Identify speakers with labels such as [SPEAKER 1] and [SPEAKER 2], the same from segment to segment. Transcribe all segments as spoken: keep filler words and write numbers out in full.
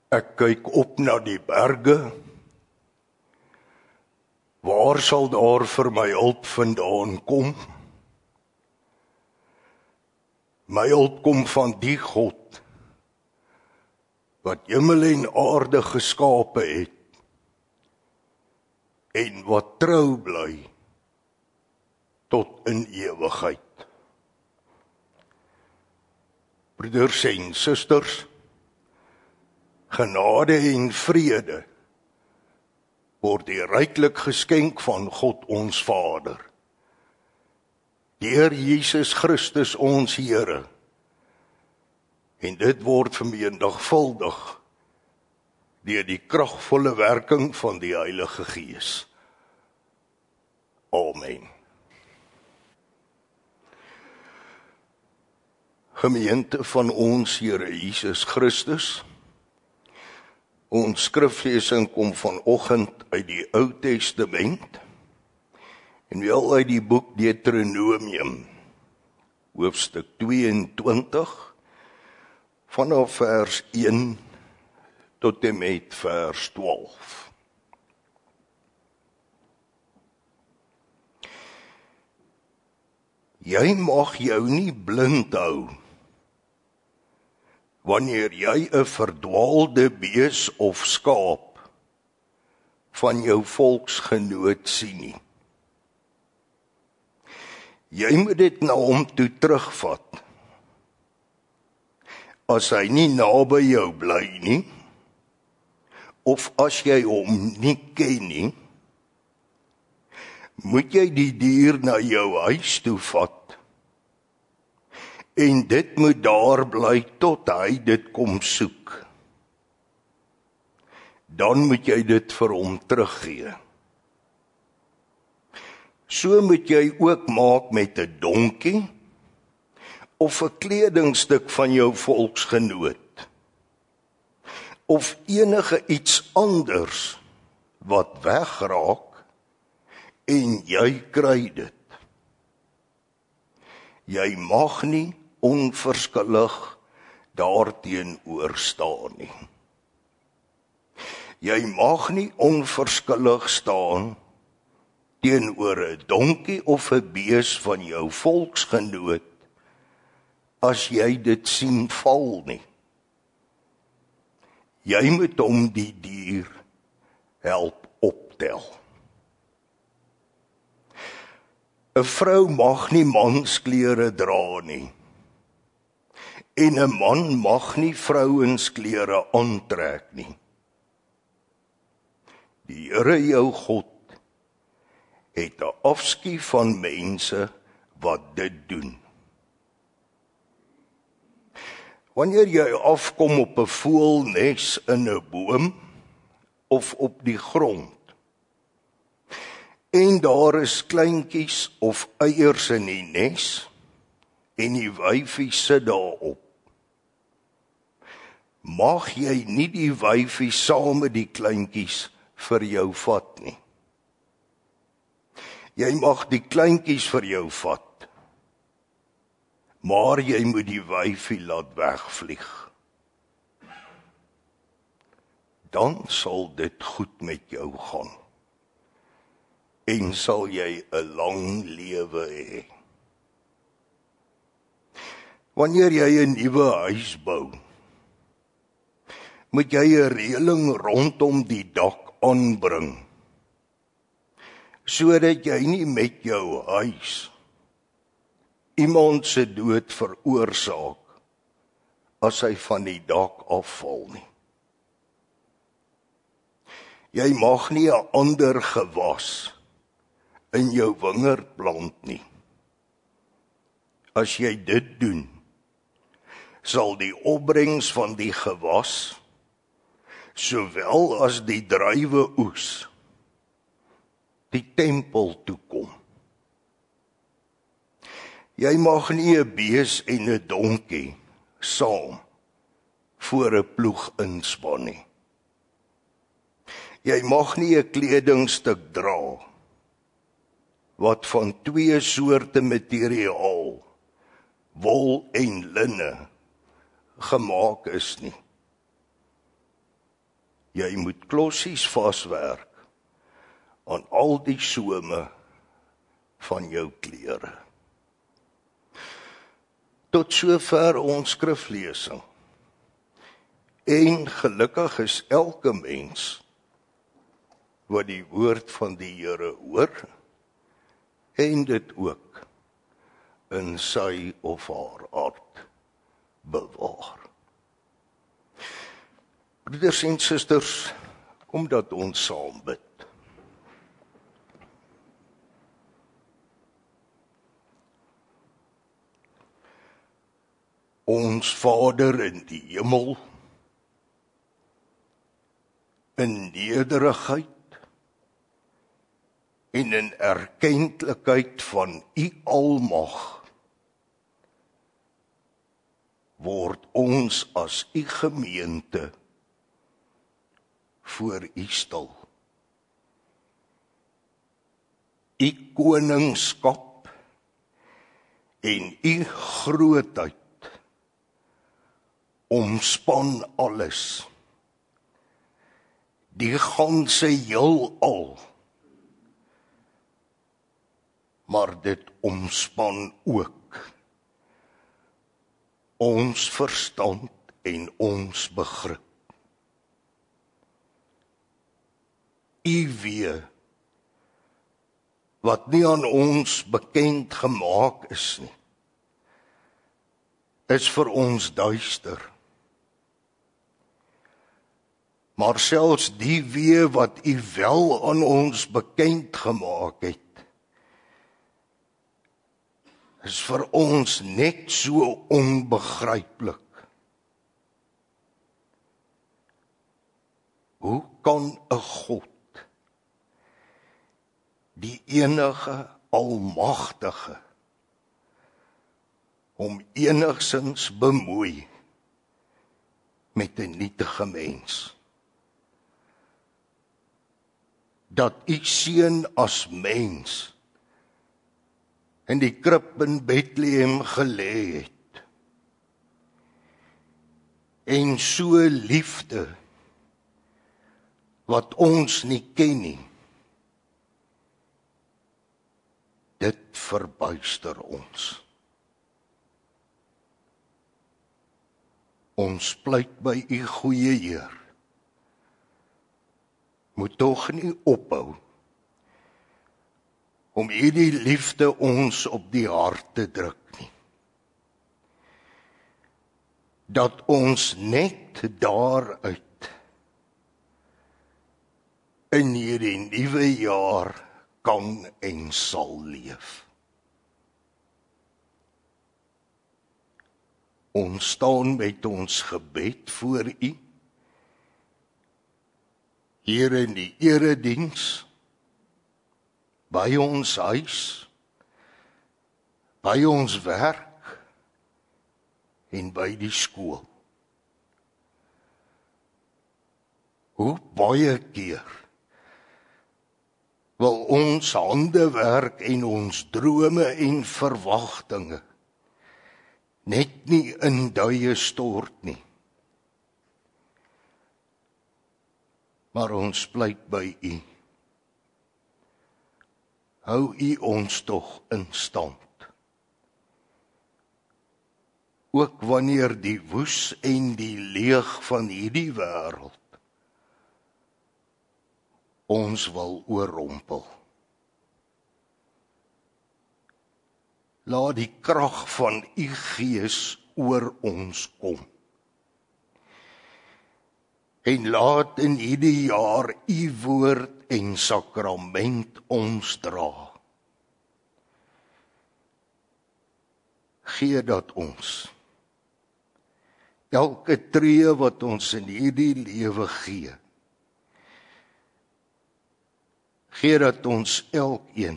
[SPEAKER 1] Ek kyk op na die berge. Waar sal daar vir my hulp vandaan kom? My hulp kom van die God wat hemel en aarde geskape het en wat trou bly tot in ewigheid. Broeders en susters, genade en vrede word die ryklik geskenk van God ons Vader, deur Jesus Christus ons Here, en dit word vermenigvuldig deur die kragvolle werking van die Heilige Gees. Amen. Gemeente van ons Here Jesus Christus, ons skriflesing kom vanoggend uit die Ou Testament en wel uit die boek Deuteronomium, hoofstuk tweeëntwintig, vanaf vers een tot en met vers twaalf. Jy mag jou nie blind hou wanneer jy 'n verdwaalde bees of skaap van jou volksgenoot sien nie. Jy moet dit na hom toe terugvat. As hy nie naby jou bly nie, of as jy hom nie ken nie, moet jy die dier na jou huis toe vat, en dit moet daar bly tot hy dit kom soek. Dan moet jy dit vir hom teruggee. So moet jy ook maak met 'n donkie of 'n kledingstuk van jou volksgenoot of enige iets anders wat wegraak en jy kry dit. Jy mag nie onverskillig daarteenoor staan nie. Jy mag nie onverskillig staan teenoor 'n donkie of 'n bees van jou volksgenoot as jy dit sien val nie. Jy moet hom die dier help optel. 'n Vrou mag nie mansklere dra nie, en 'n man mag nie vrouensklere aantrek nie. Die Here jou God het 'n afskuw van mense wat dit doen. Wanneer jy afkom op 'n voëlnes in 'n boom of op die grond, en daar is kleintjies of eiers in die nes, en die wyfie sit daarop, mag jy nie die wyfie saam met die kleintjies vir jou vat nie. Jy mag die kleintjies vir jou vat, maar jy moet die wyfie laat wegvlieg. Dan sal dit goed met jou gaan, en sal jy 'n lang lewe hê. Wanneer jy 'n nuwe huis bou, moet jy 'n reëling rondom die dak aanbring, sodat jy nie met jou huis iemand se dood veroorsaak as hy van die dak afval nie. Jy mag nie 'n ander gewas in jou wingerd plant nie. As jy dit doen, sal die opbrengs van die gewas, sowel as die druiwe oes, die tempel toe kom. Jy mag nie 'n bees en 'n donkie saam voor 'n ploeg inspan nie. Jy mag nie 'n kledingstuk dra wat van twee soorte materiaal, wol en linne, gemaak is nie. Jy moet klossies vaswerk aan al die some van jou klere. Tot sover ons skriflesing. En gelukkig is elke mens wat die woord van die Here hoor en dit ook in sy of haar hart bewaar. Broeders en susters, omdat ons saam bid. Ons Vader in die hemel, in nederigheid en in erkentlikheid van U almag, word ons as U gemeente voor U stil. U koningskap en U grootheid omspan alles, die ganse heelal, maar dit omspan ook ons verstand en ons begrip. U weet wat nie aan ons bekend gemaak is nie, is vir ons duister. Maar selfs die wee wat U wel aan ons bekend gemaak het, is vir ons net so onbegryplik. Hoe kan 'n God, die enige almagtige, hom enigsins bemoei met 'n nietige mens? Dat U seun as mens in die krib in Bethlehem gelê het, en so liefde wat ons nie ken nie, dit verbuister ons. Ons pleit by U goeie Heer, moet tog nie ophou om hierdie liefde ons op die hart te druk nie. Dat ons net daaruit in hierdie nuwe jaar kan en sal leef. Ons staan met ons gebed voor U, hier in die erediens, by ons huis, by ons werk en by die skool. Hoe baie keer wil ons handewerk en ons drome en verwagtinge net nie in duie stort nie. Maar ons pleit by U. Hou U ons tog in stand. Ook wanneer die woes en die leeg van hierdie wêreld ons wil oorrompel. Laat die krag van U Gees oor ons kom. En laat in hierdie jaar U woord en sakrament ons dra. Gee dat ons elke tree wat ons in hierdie lewe gee, gee dat ons elkeen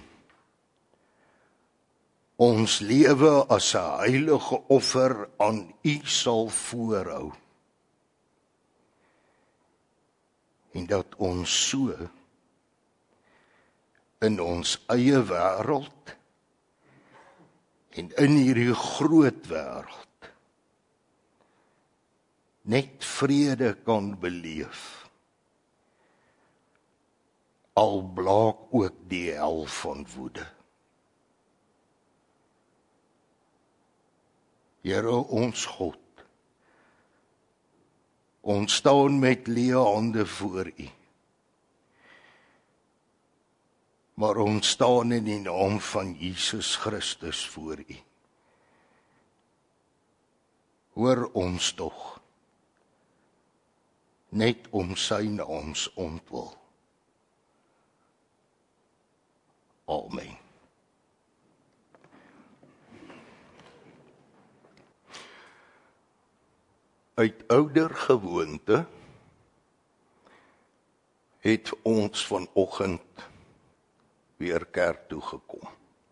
[SPEAKER 1] ons lewe as 'n heilige offer aan U sal voorhou. En dat ons so in ons eie wêreld en in hierdie groot wêreld net vrede kan beleef al blaak ook die hel van woede. Here ons God, ons staan met leë hande voor U, maar ons staan in die naam van Jesus Christus voor U. Hoor ons tog, net om sy naams ontwil. Amen. Uit ouder gewoonte het ons vanoggend weer kerk toe gekom.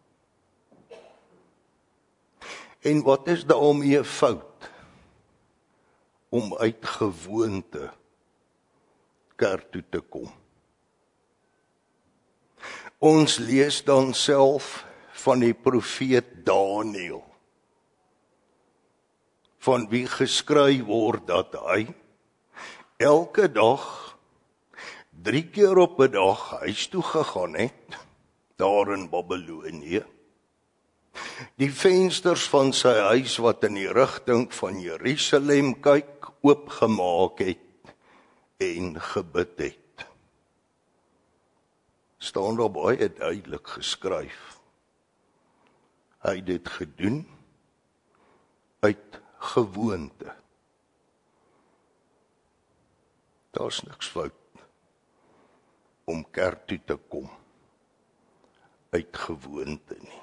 [SPEAKER 1] En wat is daarmee fout om uit gewoonte kerk toe te kom? Ons lees dan self van die profeet Daniël, van wie geskryf word dat hy elke dag, drie keer op 'n dag huis toe gegaan het, daar in Babylonië. Die vensters van sy huis wat in die rigting van Jerusalem kyk, oopgemaak het en gebid het. Staan daar baie duidelik geskryf. Hy het dit gedoen uit gewoonte. Daar's niks fout om kerk toe te kom uit gewoonte nie.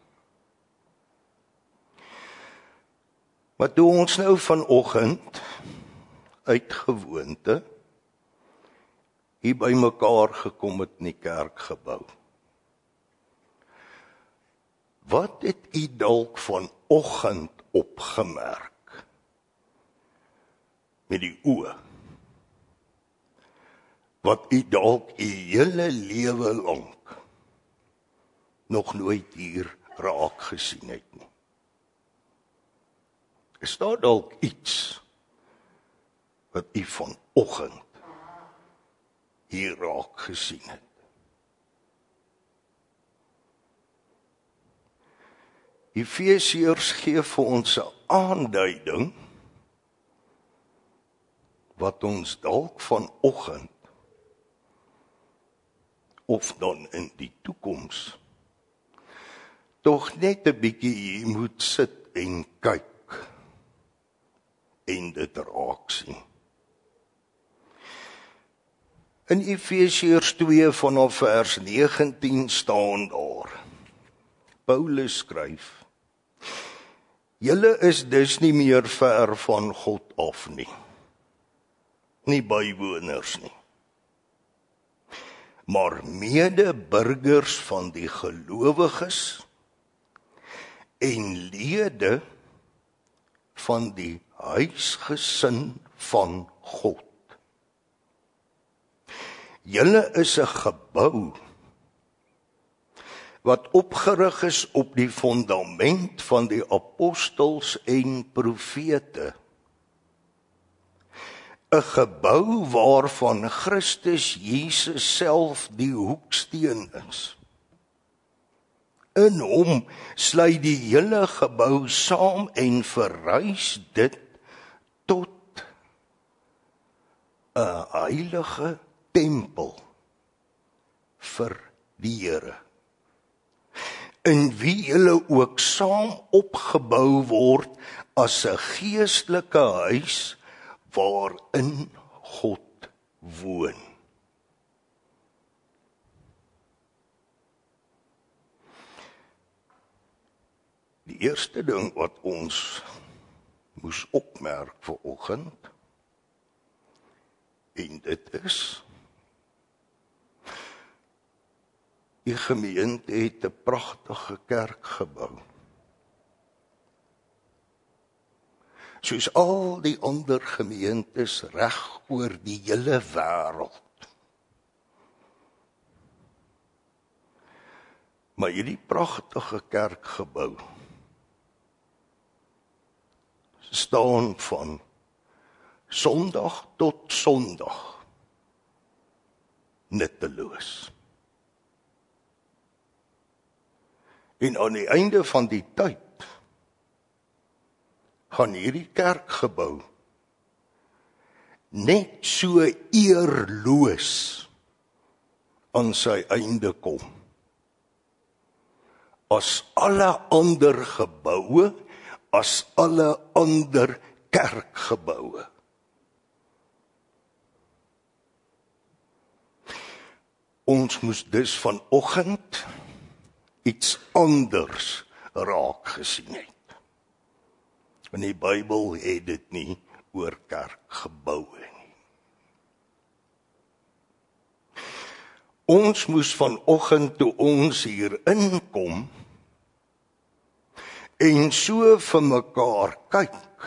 [SPEAKER 1] Maar toe ons nou vanoggend uit gewoonte hier by mekaar gekom het in die kerkgebou, wat het u dalk vanoggend opgemerk met die oë, wat u dalk u hele lewe lank nog nooit hier raak gesien het nie? Is daar dalk iets wat u vanoggend hier raak gesien het? Efesiërs gee vir ons 'n aanduiding wat ons dalk vanoggend of dan in die toekoms tog net 'n bietjie hier moet sit en kyk en dit raak sien. In Efesiërs twee vanaf vers negentien staan daar, Paulus skryf, julle is dus nie meer ver van God af nie, nie bywoners nie, maar medeburgers van die gelowiges en lede van die huisgesin van God. Julle is 'n gebou wat opgerig is op die fundament van die apostels en profete. 'n Gebou waarvan Christus Jesus self die hoeksteen is. In hom sluit die hele gebou saam en verrys dit tot 'n heilige tempel vir die Here, in wie julle ook saam opgebou word as 'n geestelike huis waarin God woon. Die eerste ding wat ons moes opmerk vanoggend, en dit is, die gemeente het 'n pragtige kerk gebou. Soos al die ander gemeentes reg oor die hele wêreld. Maar hierdie pragtige kerkgebou staan van Sondag tot Sondag nutteloos. En aan die einde van die tyd gaan hierdie kerkgebou net so eerloos aan sy einde kom as alle ander geboue, as alle ander kerkgeboue. Ons moes dus vanoggend iets anders raak gesien het. Want die Bybel het dit nie oor kerkgeboue nie. Ons moes vanoggend toe ons hier inkom en so vir mekaar kyk,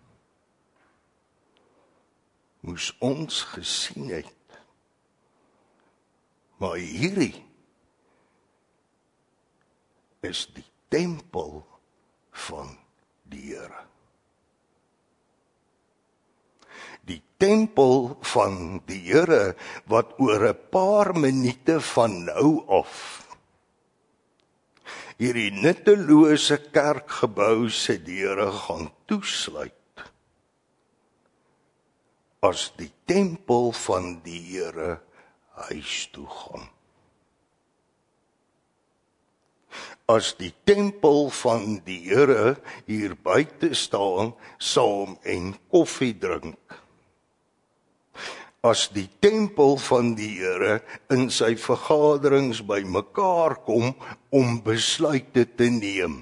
[SPEAKER 1] moes ons gesien het, maar hierdie is die tempel van die Here. Die tempel van die Here wat oor 'n paar minute van nou af hierdie nuttelose kerkgebou se deure gaan toesluit as die tempel van die Here huis toe gaan. As die tempel van die Here hier buite staan, saam en koffie drink. As die tempel van die Here in sy vergaderings by mekaar kom om besluite te neem.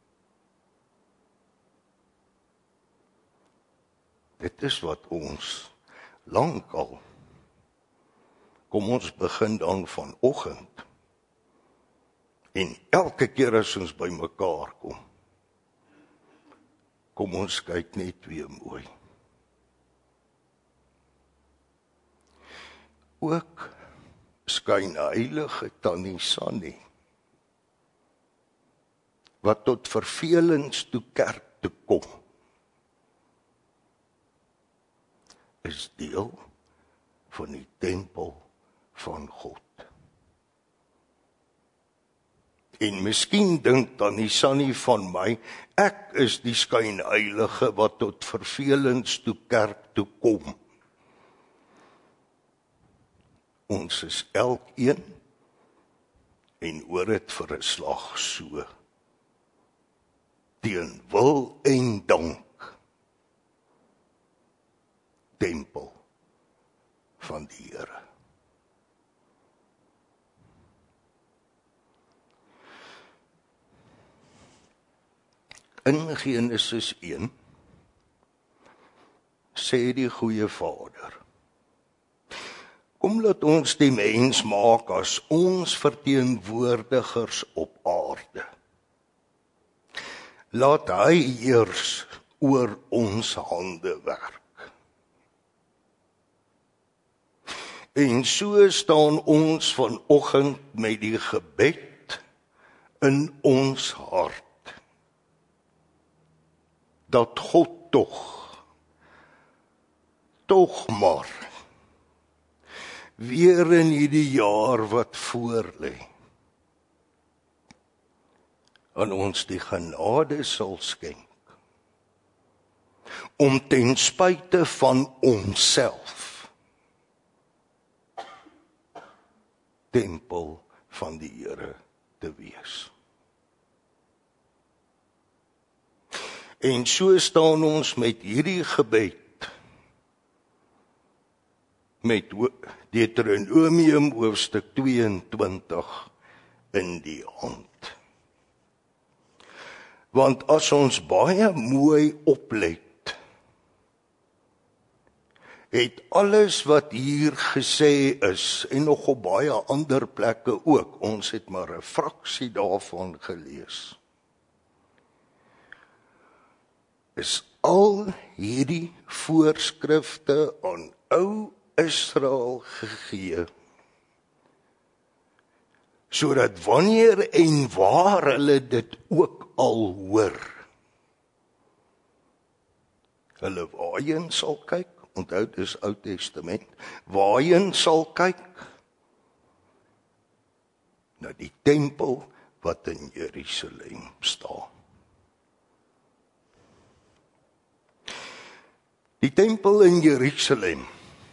[SPEAKER 1] Dit is wat ons lankal, kom ons begin dan vanoggend, en elke keer as ons by mekaar kom, kom ons kyk net weer mooi. Ook skyn heilige Tannie Sannie, wat tot vervelings toe kerk toe kom, is deel van die tempel van God. En miskien dink Tannie Sannie van my, ek is die skynheilige wat tot vervelings toe kerk toe kom. Ons is elkeen, en hoor het vir 'n slag so, teen wil en dank, tempel van die Here. In Genesis een sê die goeie Vader, kom laat ons die mens maak as ons verteenwoordigers op aarde. Laat hy eers oor ons hande werk. En so staan ons vanoggend met die gebed in ons hart, dat God tog, tog maar, weer in hierdie jaar wat voorlê, aan ons die genade sal skenk, om ten spyte van onsself, tempel van die Here te wees. En so staan ons met hierdie gebed, met Deuteronomium hoofstuk tweeëntwintig in die hand. Want as ons baie mooi oplet, het alles wat hier gesê is, en nog op baie ander plekke ook, ons het maar 'n fraksie daarvan gelees, is al hierdie voorskrifte aan ou Israel gegee, sodat wanneer en waar hulle dit ook al hoor, hulle waarheen sal kyk, onthou dis Ou Testament, waarheen sal kyk, na die tempel wat in Jerusalem staan. Die tempel in Jerusalem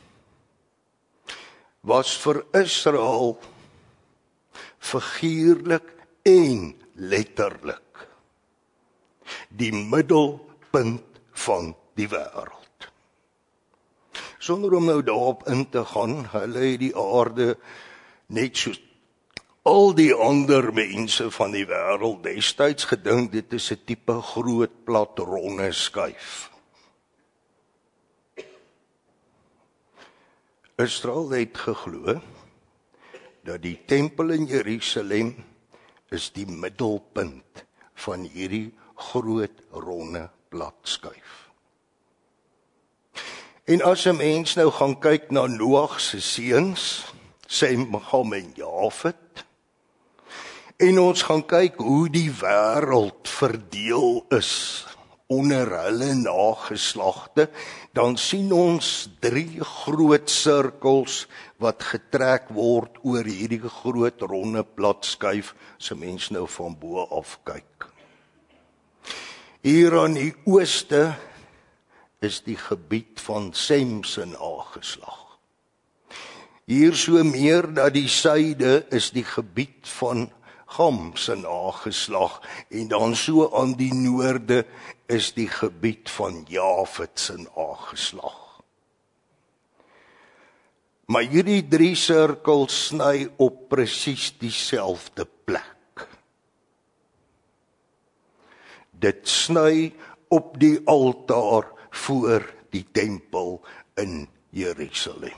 [SPEAKER 1] was vir Israel figuurlik en letterlik die middelpunt van die wêreld. Sonder om nou daarop in te gaan, hulle het die aarde net soos al die ander mense van die wêreld destyds gedink dit is 'n tipe groot plat ronde skyf. Israel het geglo dat die tempel in Jerusalem is die middelpunt van hierdie groot ronde plat skyf. En as 'n mens nou gaan kyk na Noag se seuns, Sem, Ham en Jafet, en ons gaan kyk hoe die wêreld verdeel is onder hulle nageslagte, dan sien ons drie groot sirkels wat getrek word oor hierdie groot ronde plat skyf, as 'n mens nou van bo af kyk. Hier aan die ooste is die gebied van Sem se nageslag. Hier so meer na die suide is die gebied van Ham se nageslag, en dan so aan die noorde is die gebied van Jafet se nageslag. Maar hierdie drie sirkels sny op presies dieselfde plek. Dit sny op die altaar voor die tempel in Jerusalem.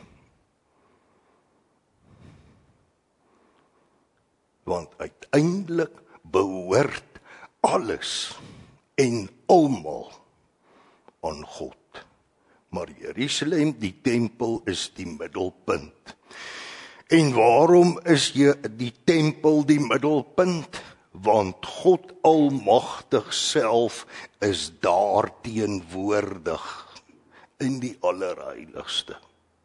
[SPEAKER 1] Want uiteindelik behoort alles en almal aan God. Maar Jerusalem, die tempel, is die middelpunt. En waarom is die tempel die middelpunt? Want God Almagtig self is daar teenwoordig in die allerheiligste.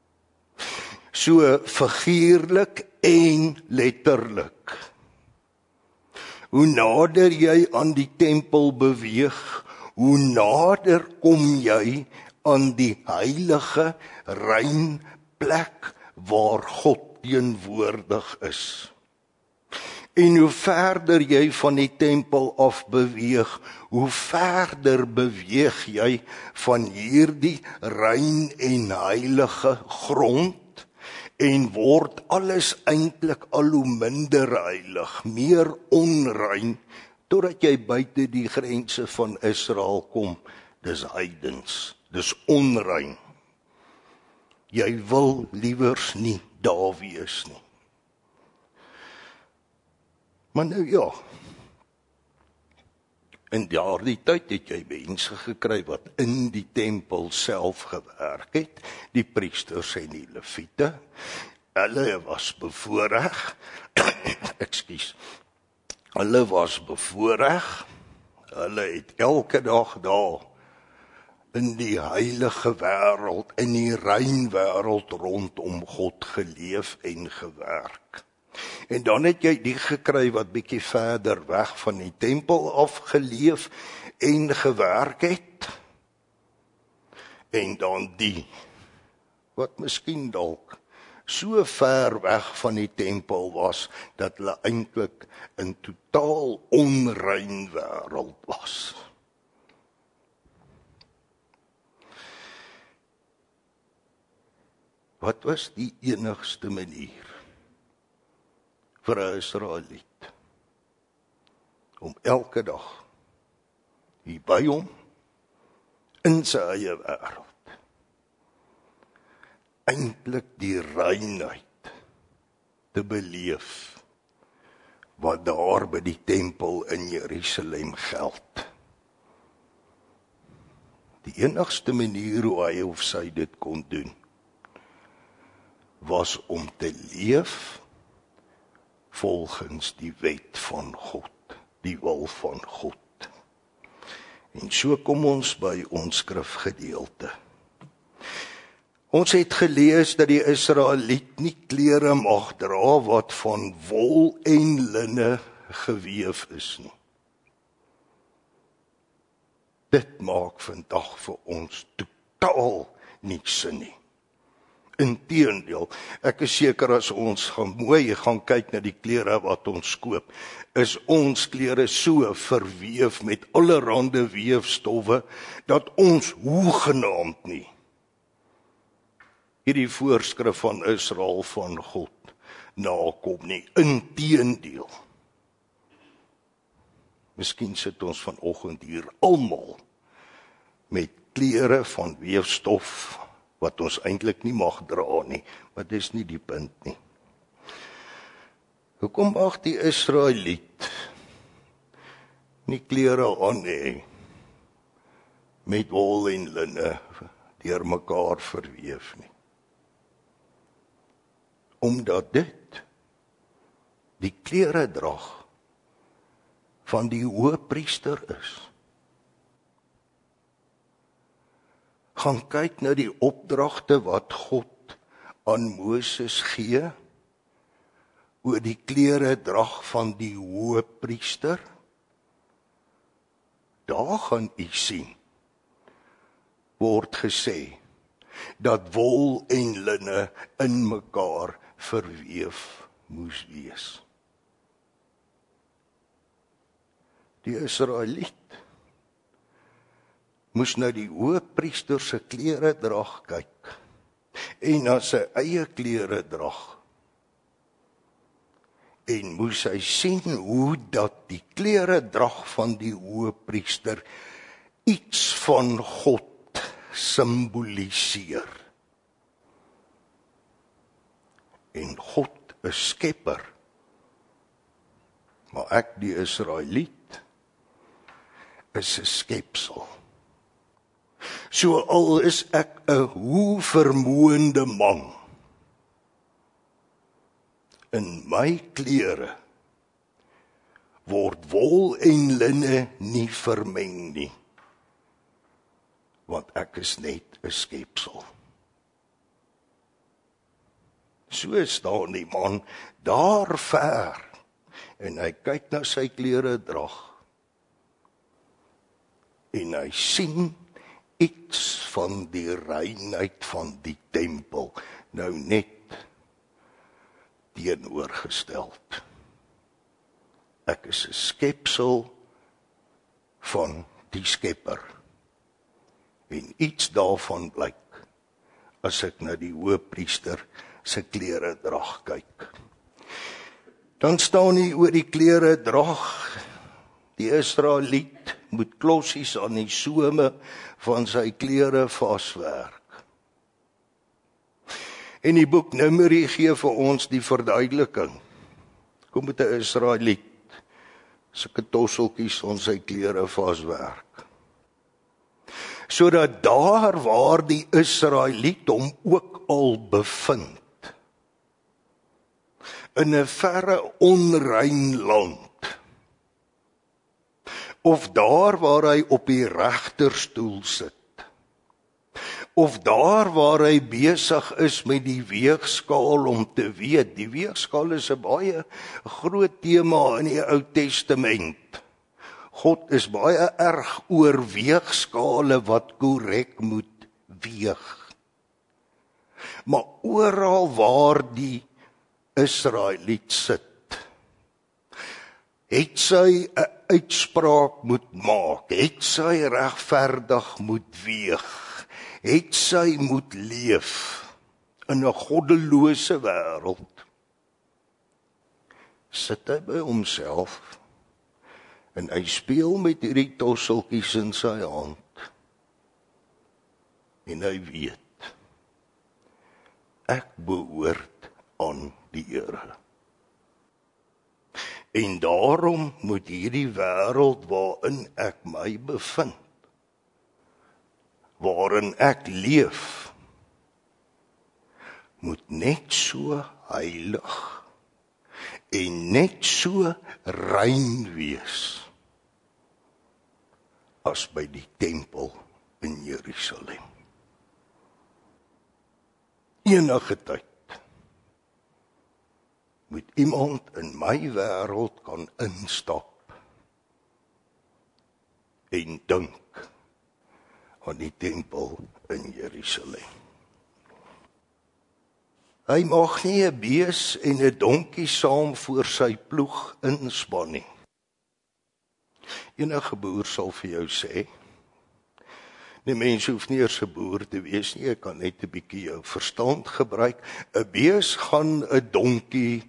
[SPEAKER 1] So figuurlik en letterlik. Hoe nader jy aan die tempel beweeg, hoe nader kom jy aan die heilige, rein plek waar God teenwoordig is. En hoe verder jy van die tempel af beweeg, hoe verder beweeg jy van hierdie rein en heilige grond, en word alles eintlik al hoe minder heilig, meer onrein, totdat jy buite die grense van Israel kom. Dis heidens, dis onrein. Jy wil liewers nie daar wees nie. Maar nou ja, in daardie tyd het jy mense gekry wat in die tempel self gewerk het, die priesters en die leviete. Hulle was bevoorreg, ekskuus, hulle was bevoorreg, hulle het elke dag daar in die heilige wêreld, in die rein wêreld rondom God geleef en gewerk. En dan het jy die gekry wat bietjie verder weg van die tempel afgeleef en gewerk het. En dan die wat miskien dalk so ver weg van die tempel was dat hulle eintlik in totaal onrein wêreld was. Wat was die enigste manier vir 'n Israeliet om elke dag hier by hom in sy eie wêreld eintlik die reinheid te beleef wat daar by die tempel in Jerusalem geld. Die enigste manier hoe hy of sy dit kon doen was om te leef volgens die wet van God, die wil van God. En so kom ons by ons skrifgedeelte. Ons het gelees dat die Israeliet nie klere mag dra wat van wol en linne geweef is nie. Dit maak vandag vir ons totaal nie sin nie. Inteendeel, ek is seker as ons gaan mooi gaan kyk na die klere wat ons koop, is ons klere so verweef met allerhande weefstowwe, dat ons hoegenaamd nie hierdie voorskrif van Israel van God nakom nie. Inteendeel. Miskien sit ons vanoggend hier almal met klere van weefstof wat ons eintlik nie mag dra nie, maar dis nie die punt nie. Hoekom mag die Israeliet nie klere aan hê met wol en linne deur mekaar verweef nie? Omdat dit die kleredrag van die hoëpriester is. Gaan kyk na die opdragte wat God aan Moses gee oor die kleredrag van die hoëpriester. Daar gaan u sien, word gesê, dat wol en linne in mekaar verweef moes wees. Die Israeliet moes na die hoëpriester se kleredrag kyk en na sy eie kleredrag. En moes hy sien hoe dat die kleredrag van die hoëpriester iets van God simboliseer. En God is skepper. Maar ek, die Israeliet, is 'n skepsel. So al is ek 'n hoe vermoënde man, in my klere word wol en linne nie vermeng nie, want ek is net 'n skepsel. So staan die man daar ver, en hy kyk na sy kleredrag, en hy sien iets van die reinheid van die tempel, nou net teenoorgesteld. Ek is 'n skepsel van die skepper, en iets daarvan blyk, as ek na die hoëpriester se kleredrag kyk. Dan staan hier oor die kleredrag, die Israeliet moet klossies aan die some van sy klere vaswerk. En die boek Numeri gee vir ons die verduideliking. Hoe moet 'n Israeliet sulke tosseltjies aan sy klere vaswerk? Sodat daar waar die Israeliet hom ook al bevind, in 'n verre onrein land, of daar waar hy op die regterstoel sit, of daar waar hy besig is met die weegskaal om te weet, die weegskaal is 'n baie groot tema in die Ou Testament. God is baie erg oor weegskale wat korrek moet weeg. Maar oral waar die Israeliet sit, het sy 'n uitspraak moet maak, het sy regverdig moet weeg, het sy moet leef in 'n goddelose wêreld. Sit hy by homself en hy speel met hierdie tosseltjies in sy hand, en hy weet, ek behoort aan die Here. En daarom moet hierdie wêreld waarin ek my bevind, waarin ek leef, moet net so heilig en net so rein wees as by die tempel in Jerusalem. enige tyd moet iemand in my wêreld kan instap en dink aan die tempel in Jerusalem. Hy mag nie 'n bees en 'n donkie saam voor sy ploeg inspan nie. Enige boer sal vir jou sê, die mens hoef nie eers 'n boer te wees nie, jy kan net 'n bietjie jou verstand gebruik. 'n Bees gaan 'n donkie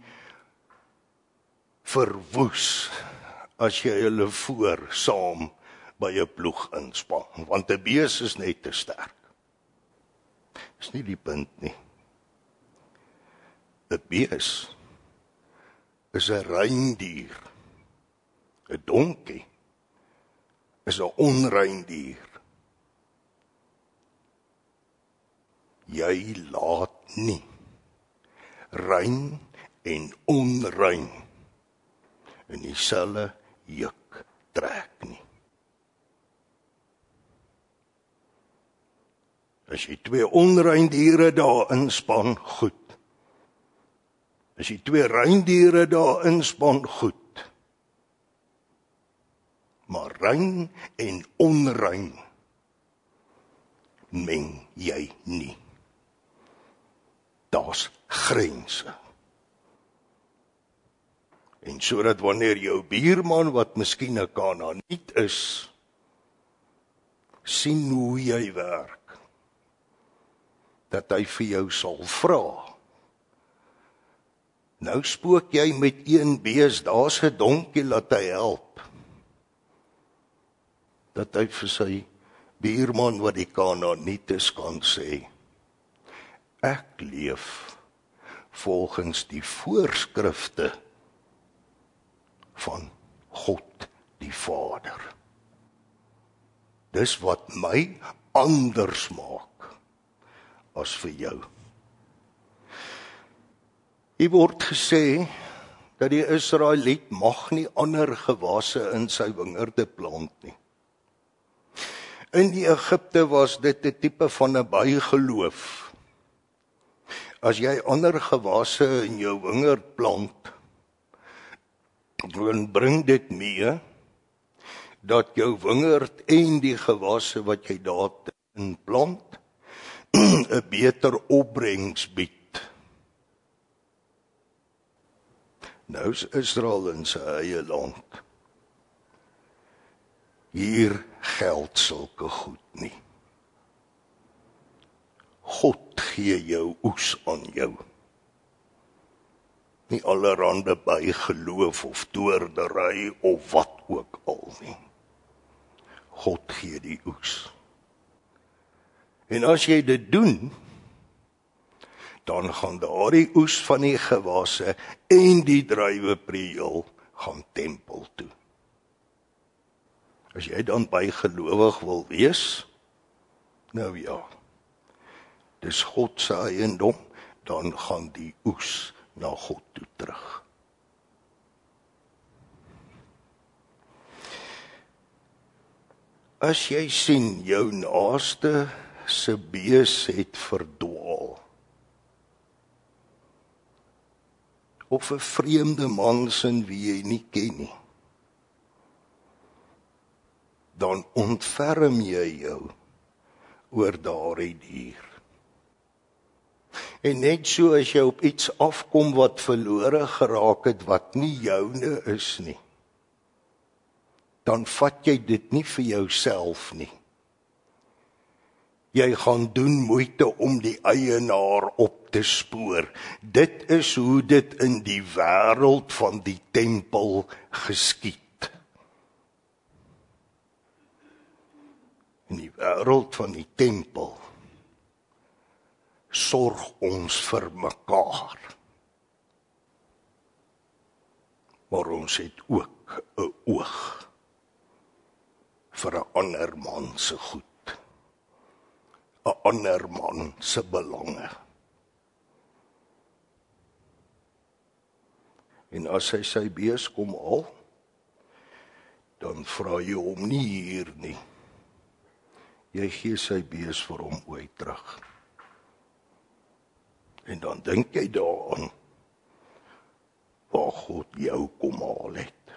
[SPEAKER 1] verwoes as jy hulle voor saam by 'n ploeg inspan, want 'n bees is net te sterk. Dis nie die punt nie. 'n Bees is 'n rein dier. 'n Donkie is 'n onrein dier. Jy laat nie rein en onrein in dieselfde juk trek nie. As jy twee onrein diere daar inspan, goed. As jy twee rein diere daar inspan, goed. Maar rein en onrein meng jy nie. Daar's grense. En sodat wanneer jou buurman, wat miskien 'n Kanaaniet is, sien hoe jy werk, dat hy vir jou sal vra. Nou spook jy met een bees, daar's 'n donkie, laat hy help. Dat hy vir sy buurman wat die Kanaaniet is kan sê, ek leef volgens die voorskrifte van God die Vader. Dis wat my anders maak as vir jou. Hier word gesê dat die Israeliet mag nie ander gewasse in sy wingerde plant nie. In die Egipte was dit 'n tipe van 'n bygeloof. As jy ander gewasse in jou wingerd plant, dan bring dit mee dat jou wingerd en die gewasse wat jy daarin plant 'n beter opbrengs bied. Nou is Israel in sy eie land. Hier geld sulke goed nie. God gee jou oes aan jou. Nie allerhande bygeloof of toordery of wat ook al nie. God gee die oes. En as jy dit doen, dan gaan daardie oes van die gewasse en die druiweprieel gaan tempel toe. As jy dan bygelowig wil wees, nou ja, dis God se eiendom, dan gaan die oes na God toe terug. As jy sien jou naaste se bees het verdwaal, of 'n vreemde man sin wie jy nie ken nie, dan ontferm jy jou oor daardie dier. En net so as jy op iets afkom wat verlore geraak het, wat nie joune is nie, dan vat jy dit nie vir jouself nie. Jy gaan doen moeite om die eienaar op te spoor. Dit is hoe dit in die wêreld van die tempel geskied. In die wêreld van die tempel sorg ons vir mekaar. Maar ons het ook 'n oog vir 'n ander man se goed. 'n ander man se belange. En as hy sy bees kom haal, dan vra jy hom nie hier nie. Jy gee sy bees vir hom ooit terug. En dan dink jy daaraan waar God jou kom haal het.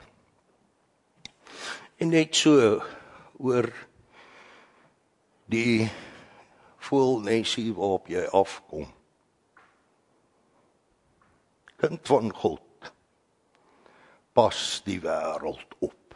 [SPEAKER 1] En net so oor die voëlnesie waarop jy afkom. Kind van God, pas die wêreld op.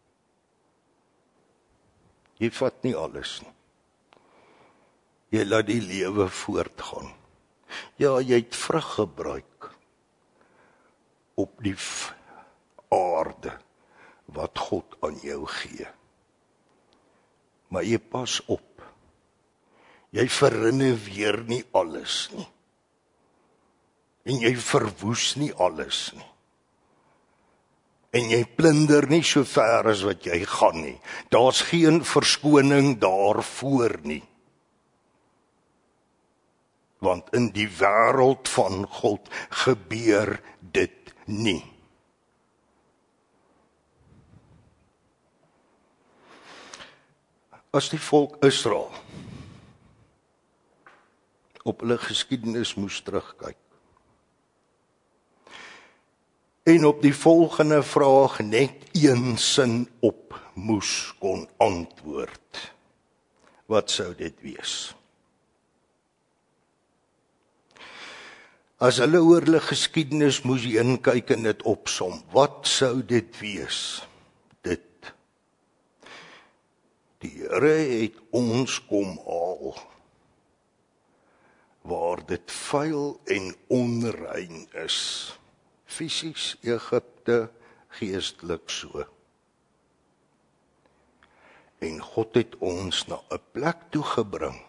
[SPEAKER 1] Jy vat nie alles nie. Jy laat die lewe voortgaan. Ja, jy het vrug gebruik op die aarde wat God aan jou gee. Maar jy pas op. Jy verrenoveer nie alles nie. En jy verwoes nie alles nie. En jy plunder nie so ver as wat jy gaan nie. Daar's geen verskoning daarvoor nie. Want in die wêreld van God gebeur dit nie. As die volk Israel op hulle geskiedenis moes terugkyk, en op die volgende vraag net een sin op moes kon antwoord, wat sou dit wees? As hulle oor hulle geskiedenis moes heen kyk en dit opsom, wat sou dit wees? Dit. Die Here het ons kom haal, waar dit vuil en onrein is. Fisies Egipte, geestelik so. En God het ons na 'n plek toe gebring,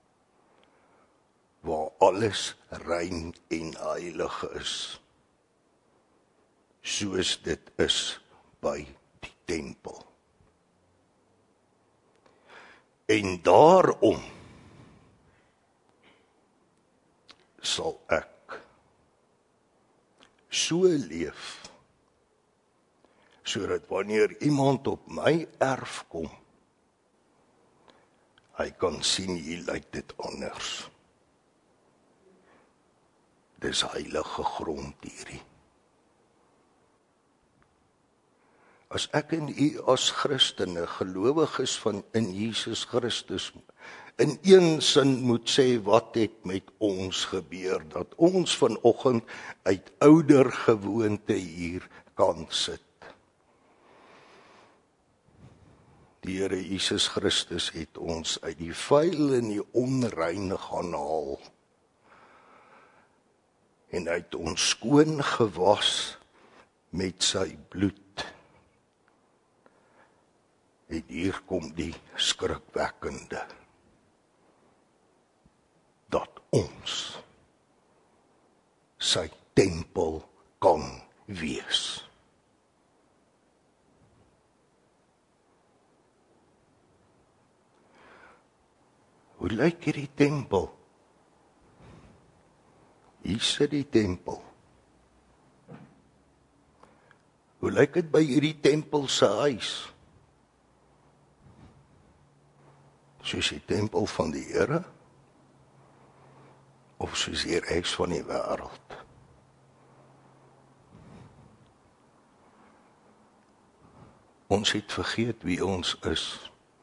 [SPEAKER 1] waar alles rein en heilig is, soos dit is by die tempel. En daarom sal ek so leef, sodat wanneer iemand op my erf kom, hy kan sien, hier lyk dit anders. Dis heilige grond hierdie. As ek en u as Christene, gelowiges van in Jesus Christus, in een sin moet sê wat het met ons gebeur, dat ons vanoggend uit ouder gewoonte hier kan sit. Die Here Jesus Christus het ons uit die vuil en die onrein gaan haal, en hy het ons skoon gewas met sy bloed. En hier kom die skrikwekkende, dat ons sy tempel kan wees. Hoe lyk hierdie tempel? Hier sit die tempel. Hoe lyk dit by hierdie tempel se huis? Soos die tempel van die Here? Of soos die huis van die wêreld? Ons het vergeet wie ons is.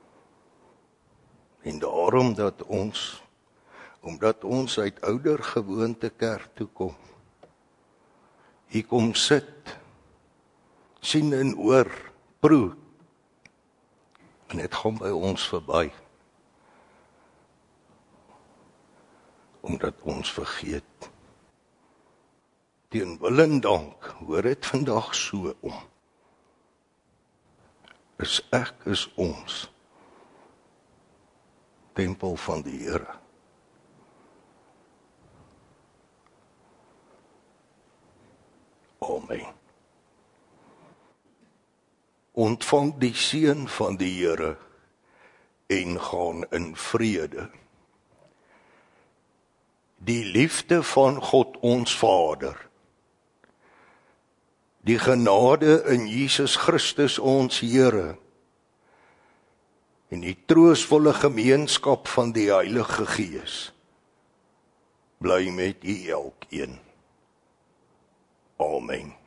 [SPEAKER 1] En daarom dat ons, omdat ons uit ouder gewoonte kerk toe kom, hier kom sit, sien en hoor, proe, en het gaan by ons verby. Omdat ons vergeet. Teen wil en dank, hoor het vandag so om. Is ek, is ons, tempel van die Here. Amen. Ontvang die seën van die Here en gaan in vrede. Die liefde van God ons Vader, die genade in Jesus Christus ons Here, en die troostvolle gemeenskap van die Heilige Gees, bly met u elkeen. Amen.